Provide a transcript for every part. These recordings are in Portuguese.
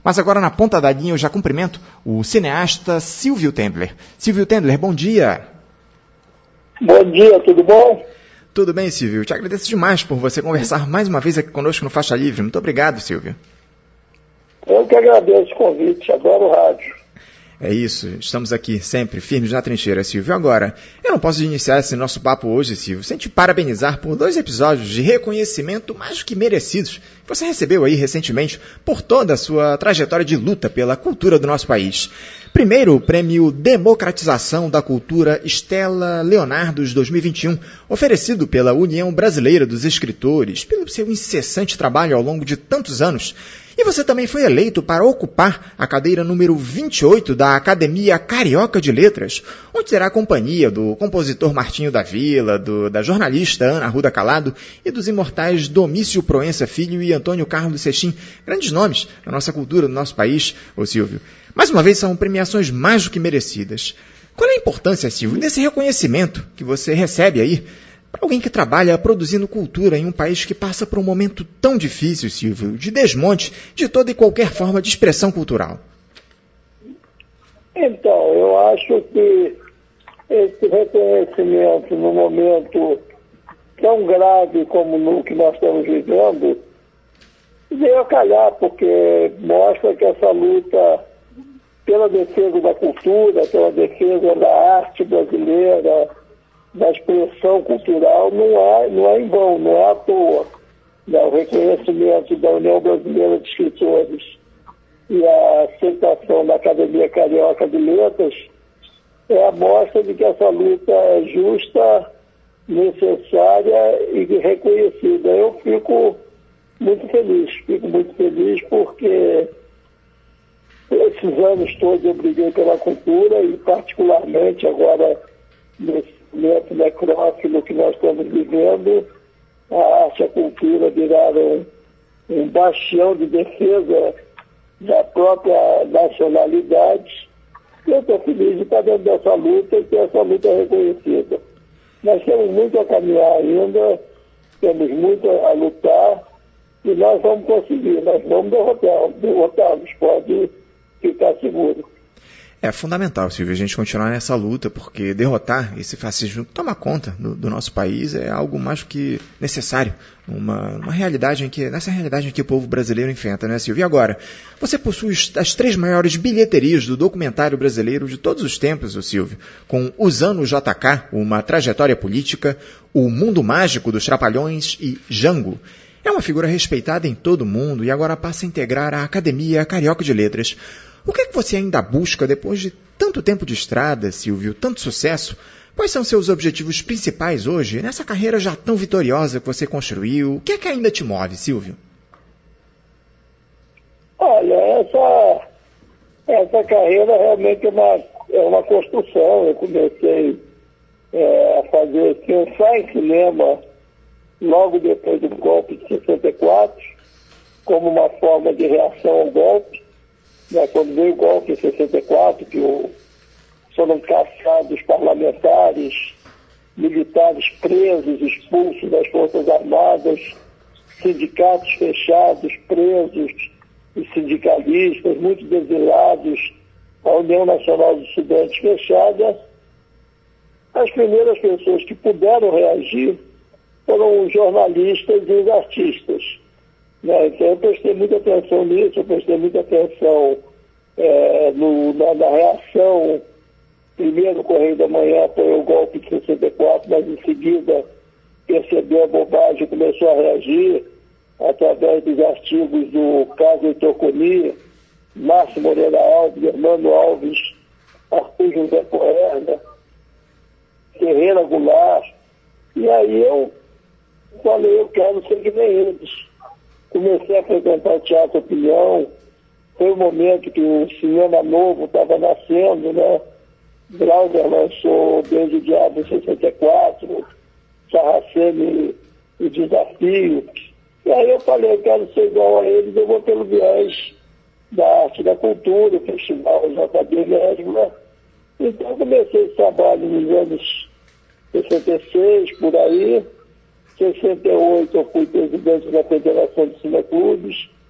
Mas agora, na ponta da linha, eu já cumprimento o cineasta Silvio Tendler. Silvio Tendler, bom dia. Bom dia, tudo bom? Tudo bem, Silvio. Eu te agradeço demais por você conversar mais uma vez aqui conosco no Faixa Livre. Muito obrigado, Silvio. Eu que agradeço o convite, adoro o rádio. É isso, estamos aqui sempre firmes na trincheira, Silvio. Agora, eu não posso iniciar esse nosso papo hoje, Silvio, sem te parabenizar por 2 episódios de reconhecimento mais do que merecidos que você recebeu aí recentemente por toda a sua trajetória de luta pela cultura do nosso país. Primeiro, o prêmio Democratização da Cultura Stella Leonardo 2021, oferecido pela União Brasileira dos Escritores, pelo seu incessante trabalho ao longo de tantos anos. E você também foi eleito para ocupar a cadeira número 28 da Academia Carioca de Letras, onde terá a companhia do compositor Martinho da Vila, da jornalista Ana Arruda Calado e dos imortais Domício Proença Filho e Antônio Carlos Sechim, grandes nomes da nossa cultura, do nosso país, ô Silvio. Mais uma vez, são premiações mais do que merecidas. Qual é a importância, Silvio, desse reconhecimento que você recebe aí para alguém que trabalha produzindo cultura em um país que passa por um momento tão difícil, Silvio, de desmonte de toda e qualquer forma de expressão cultural? Então, eu acho que esse reconhecimento no momento tão grave como no que nós estamos vivendo, veio a calhar, porque mostra que essa luta pela defesa da cultura, pela defesa da arte brasileira, da expressão cultural, não é em vão, não é à toa. O reconhecimento da União Brasileira de Escritores e a aceitação da Academia Carioca de Letras é a mostra de que essa luta é justa, necessária e reconhecida. Eu fico muito feliz porque esses anos todos eu briguei pela cultura e particularmente agora nesse momento necrófilo que nós estamos vivendo, a arte e a cultura viraram um bastião de defesa da própria nacionalidade. E eu estou feliz de estar dentro dessa luta e ter essa luta reconhecida. Nós temos muito a caminhar ainda, temos muito a lutar e nós vamos conseguir, nós vamos derrotá-los, pode ficar seguro. É fundamental, Silvio, a gente continuar nessa luta, porque derrotar esse fascismo que toma conta do nosso país é algo mais do que necessário, nessa realidade em que o povo brasileiro enfrenta, né, Silvio? E agora, você possui as 3 maiores bilheterias do documentário brasileiro de todos os tempos, Silvio, com Usando JK, Uma Trajetória Política, O Mundo Mágico dos Trapalhões e Jango. É uma figura respeitada em todo o mundo e agora passa a integrar a Academia Carioca de Letras. O que é que você ainda busca depois de tanto tempo de estrada, Silvio, tanto sucesso? Quais são seus objetivos principais hoje, nessa carreira já tão vitoriosa que você construiu? O que é que ainda te move, Silvio? Olha, essa carreira realmente é uma construção. Eu comecei a pensar em cinema logo depois do golpe de 64, como uma forma de reação ao golpe. Quando veio o golpe em 64, que foram caçados parlamentares, militares presos, expulsos das Forças Armadas, sindicatos fechados, presos e sindicalistas, muitos exilados, a União Nacional dos Estudantes fechada, as primeiras pessoas que puderam reagir foram os jornalistas e os artistas. Então eu prestei muita atenção nisso, eu prestei muita atenção na reação. Primeiro o Correio da Manhã apoiou o golpe de 64, mas em seguida percebeu a bobagem e começou a reagir através dos artigos do caso Heitor Coni, Márcio Moreira Alves, Hermano Alves, Arthur José Coerda, Ferreira Goulart. E aí eu falei, eu quero ser que nem eles. Comecei a frequentar o Teatro Opinião. Foi o momento que o cinema novo estava nascendo, né? Glauber lançou Beijo do Diabo em 64, Sarraceni e Desafio. E aí eu falei, eu quero ser igual a eles, eu vou pelo viés da arte e da cultura, o festival JB mesmo. Então eu comecei esse trabalho nos anos 66, por aí. Em 68 eu fui presidente da Federação de Cineclubes.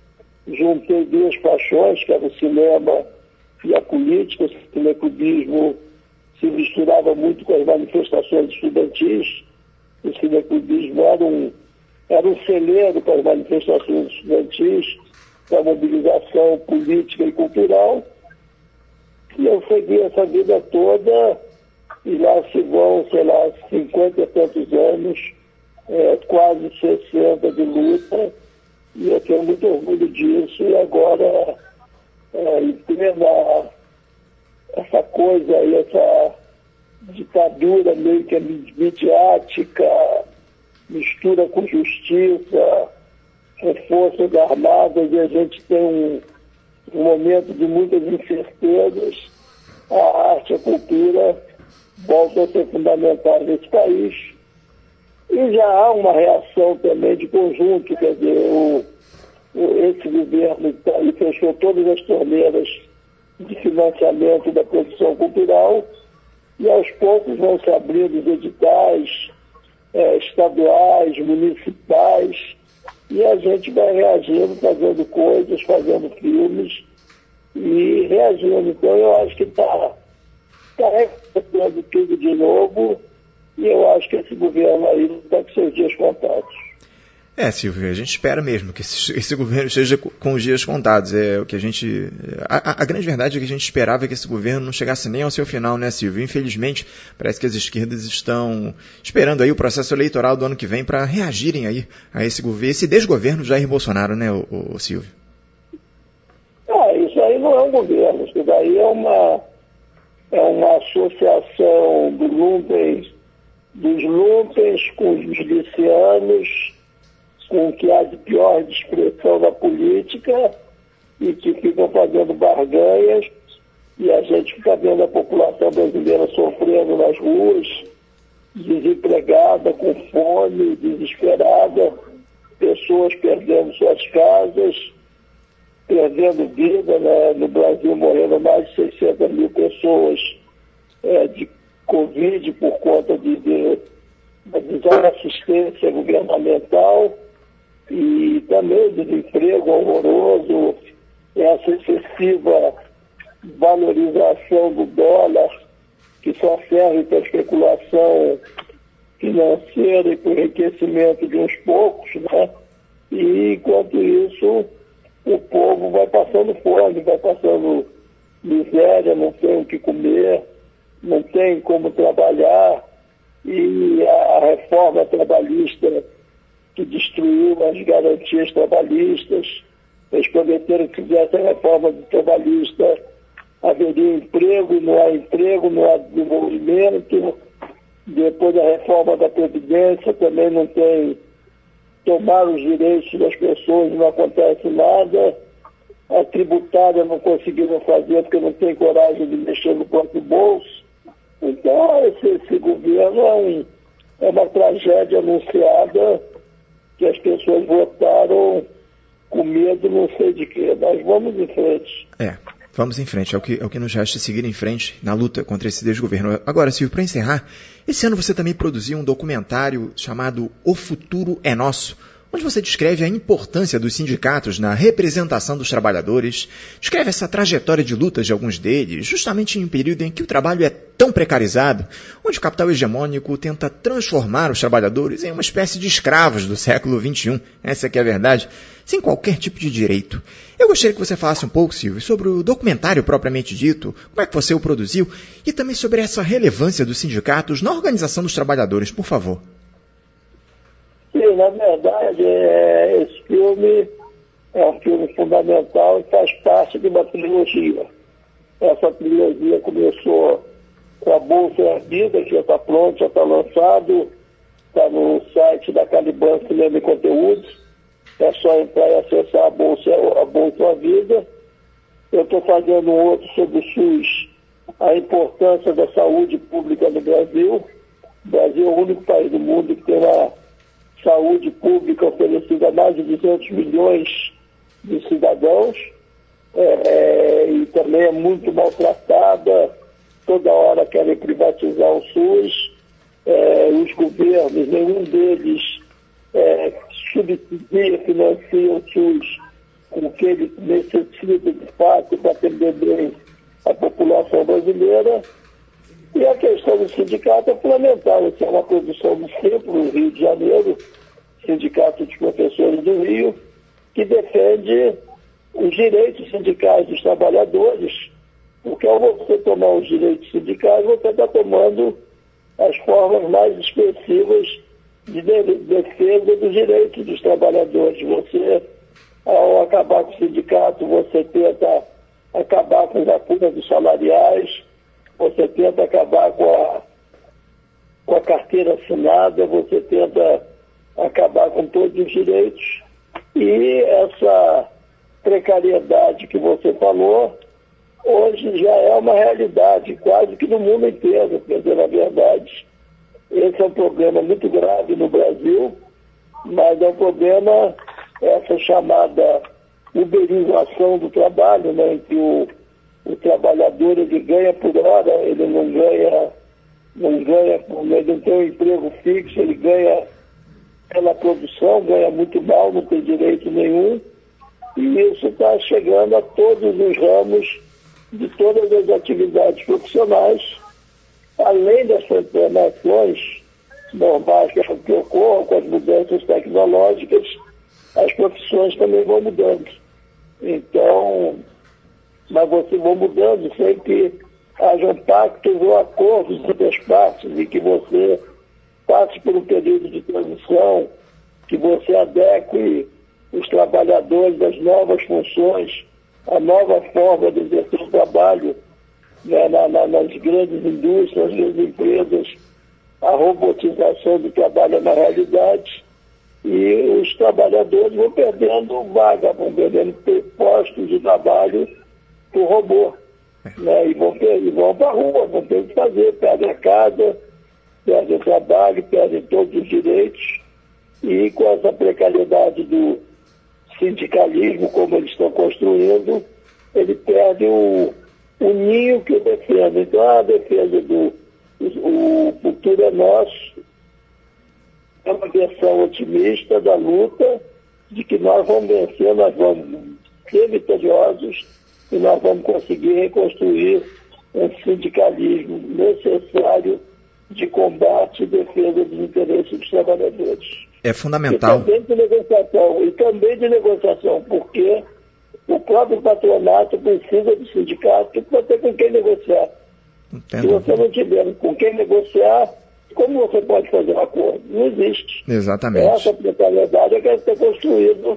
juntei duas paixões, que era o cinema e a política. O cineclubismo se misturava muito com as manifestações estudantis. O cineclubismo era um celeiro para as manifestações estudantis, para a mobilização política e cultural. E eu segui essa vida toda, e lá se vão, 50 e tantos anos, quase 60 de luta, e eu tenho muito orgulho disso. E agora, em plena essa coisa aí, essa ditadura meio que midiática, mistura com justiça, com forças armadas, e a gente tem um momento de muitas incertezas. A arte e a cultura voltam a ser fundamentais nesse país. E já há uma reação também de conjunto, quer dizer, esse governo fechou todas as torneiras de financiamento da produção cultural, e aos poucos vão se abrindo os editais estaduais, municipais, e a gente vai reagindo, fazendo coisas, fazendo filmes e reagindo. Então eu acho que está recuperando tudo de novo, e eu acho que esse governo aí está com seus dias contados. Silvio, a gente espera mesmo que esse governo esteja com os dias contados. O que a gente... A grande verdade é que a gente esperava que esse governo não chegasse nem ao seu final, né, Silvio? Infelizmente, parece que as esquerdas estão esperando aí o processo eleitoral do ano que vem para reagirem aí a esse governo, esse desgoverno de Jair Bolsonaro, né, o Silvio? Isso aí não é um governo, isso daí é uma associação dos lumpens com os milicianos, com o que há de pior de expressão da política, e que ficam fazendo barganhas, e a gente fica vendo a população brasileira sofrendo nas ruas, desempregada, com fome, desesperada, pessoas perdendo suas casas, perdendo vida, né? No Brasil morreram mais de 600 mil pessoas de Covid por conta da desassistência governamental, e também o desemprego horroroso, essa excessiva valorização do dólar, que só serve para especulação financeira e para o enriquecimento de uns poucos, né? E enquanto isso, o povo vai passando fome, vai passando miséria, não tem o que comer, não tem como trabalhar, e a reforma trabalhista que destruiu as garantias trabalhistas, eles prometeram que fizesse a reforma trabalhista, haveria emprego, não há desenvolvimento. Depois da reforma da Previdência também não tem, tomar os direitos das pessoas, não acontece nada. A tributária não conseguiram fazer porque não tem coragem de mexer no próprio bolso. Então esse governo é uma tragédia anunciada, que as pessoas votaram com medo, não sei de quê, mas vamos em frente. Vamos em frente, é o que nos resta, seguir em frente na luta contra esse desgoverno. Agora, Silvio, para encerrar, esse ano você também produziu um documentário chamado O Futuro é Nosso, onde você descreve a importância dos sindicatos na representação dos trabalhadores, descreve essa trajetória de lutas de alguns deles, justamente em um período em que o trabalho é tão precarizado, onde o capital hegemônico tenta transformar os trabalhadores em uma espécie de escravos do século XXI, essa que é a verdade, sem qualquer tipo de direito. Eu gostaria que você falasse um pouco, Silvio, sobre o documentário propriamente dito, como é que você o produziu, e também sobre essa relevância dos sindicatos na organização dos trabalhadores, por favor. Sim, na verdade, esse filme é um filme fundamental e faz parte de uma trilogia. Essa trilogia começou com a Bolsa Vida, que já está pronto, já está lançado, está no site da Caliban Cinema e Conteúdos. É só entrar e acessar a Bolsa Vida. Eu estou fazendo um outro sobre o SUS, a importância da saúde pública no Brasil. O Brasil é o único país do mundo que tem uma saúde pública oferecida a mais de 200 milhões de cidadãos, e também é muito maltratada. Toda hora querem privatizar o SUS. Os governos, nenhum deles subsidia, financia o SUS com o que ele necessita de fato para atender bem a população brasileira. E a questão do sindicato é fundamental. Essa é uma produção do CEPRO, no Rio de Janeiro, Sindicato dos Professores do Rio, que defende os direitos sindicais dos trabalhadores, porque ao você tomar os direitos sindicais, você está tomando as formas mais expressivas de defesa dos direitos dos trabalhadores. Você, ao acabar com o sindicato, você tenta acabar com os acordos salariais, você tenta acabar com a carteira assinada, você tenta acabar com todos os direitos. E essa precariedade que você falou, hoje já é uma realidade quase que no mundo inteiro. Quer dizer, na verdade, esse é um problema muito grave no Brasil, mas é um problema, essa chamada uberização do trabalho, né, em que o trabalhador ele ganha por hora, ele não tem um emprego fixo, ele ganha pela produção, ganha muito mal, não tem direito nenhum, e isso está chegando a todos os ramos de todas as atividades profissionais, além das transformações normais que ocorram com as mudanças tecnológicas, as profissões também vão mudando. Então, mas você vão mudando sem que hajam pactos ou acordos entre as partes e que você passe por um período de transição, que você adeque os trabalhadores das novas funções, a nova forma de exercer o trabalho, né, nas grandes indústrias, nas grandes empresas, a robotização do trabalho na realidade, e os trabalhadores vão perdendo vaga, vão perdendo postos de trabalho para o robô, né, e vão para a rua, vão ter que fazer, perdem a casa, perdem o trabalho, perdem todos os direitos, e com essa precariedade do sindicalismo, como eles estão construindo, ele perde o ninho que eu defendo. Então, a defesa o futuro é nosso, é uma versão otimista da luta, de que nós vamos vencer, nós vamos ser vitoriosos e nós vamos conseguir reconstruir um sindicalismo necessário de combate e defesa dos interesses dos trabalhadores. É fundamental. E também de negociação, porque o próprio patronato precisa do sindicato para ter com quem negociar. Entendo. Se você não tiver com quem negociar, como você pode fazer um acordo? Não existe. Exatamente. Essa precariedade é que deve ser construída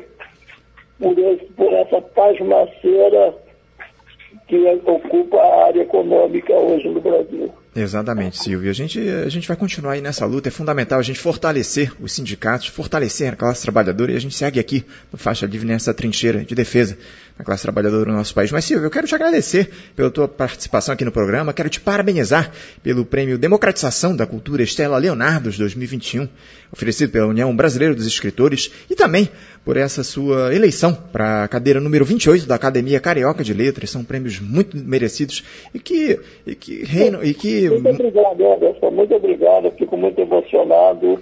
por essa pasmaceira que ocupa a área econômica hoje no Brasil. Exatamente, Silvio. A gente vai continuar aí nessa luta. É fundamental a gente fortalecer os sindicatos, fortalecer a classe trabalhadora, e a gente segue aqui no Faixa Livre nessa trincheira de defesa da classe trabalhadora do nosso país. Mas, Silvio, eu quero te agradecer pela tua participação aqui no programa, quero te parabenizar pelo Prêmio Democratização da Cultura Estela Leonardo de 2021, oferecido pela União Brasileira dos Escritores, e também por essa sua eleição para a cadeira número 28 da Academia Carioca de Letras. São prêmios muito merecidos e que reinam e que... Muito obrigado, Anderson. Muito obrigado. Eu fico muito emocionado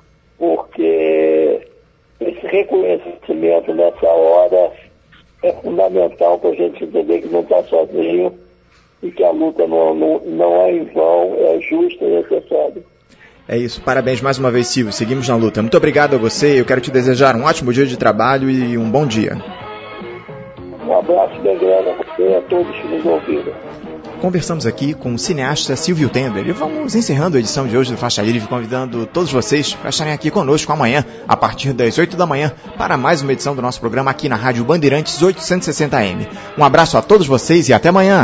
porque esse reconhecimento nessa hora é fundamental para a gente entender que não está sozinho e que a luta não é em vão, é justa e necessária. É isso. Parabéns mais uma vez, Silvio. Seguimos na luta. Muito obrigado a você. Eu quero te desejar um ótimo dia de trabalho e um bom dia. Um abraço bem grande a você e a todos que nos ouviram. Conversamos aqui com o cineasta Silvio Tender e vamos encerrando a edição de hoje do Faixa Livre, convidando todos vocês para estarem aqui conosco amanhã, a partir das 8 da manhã, para mais uma edição do nosso programa aqui na Rádio Bandeirantes 860M. Um abraço a todos vocês e até amanhã!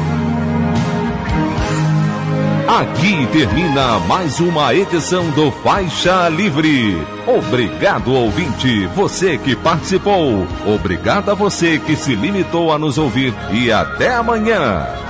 Aqui termina mais uma edição do Faixa Livre. Obrigado, ouvinte, você que participou. Obrigado a você que se limitou a nos ouvir e até amanhã.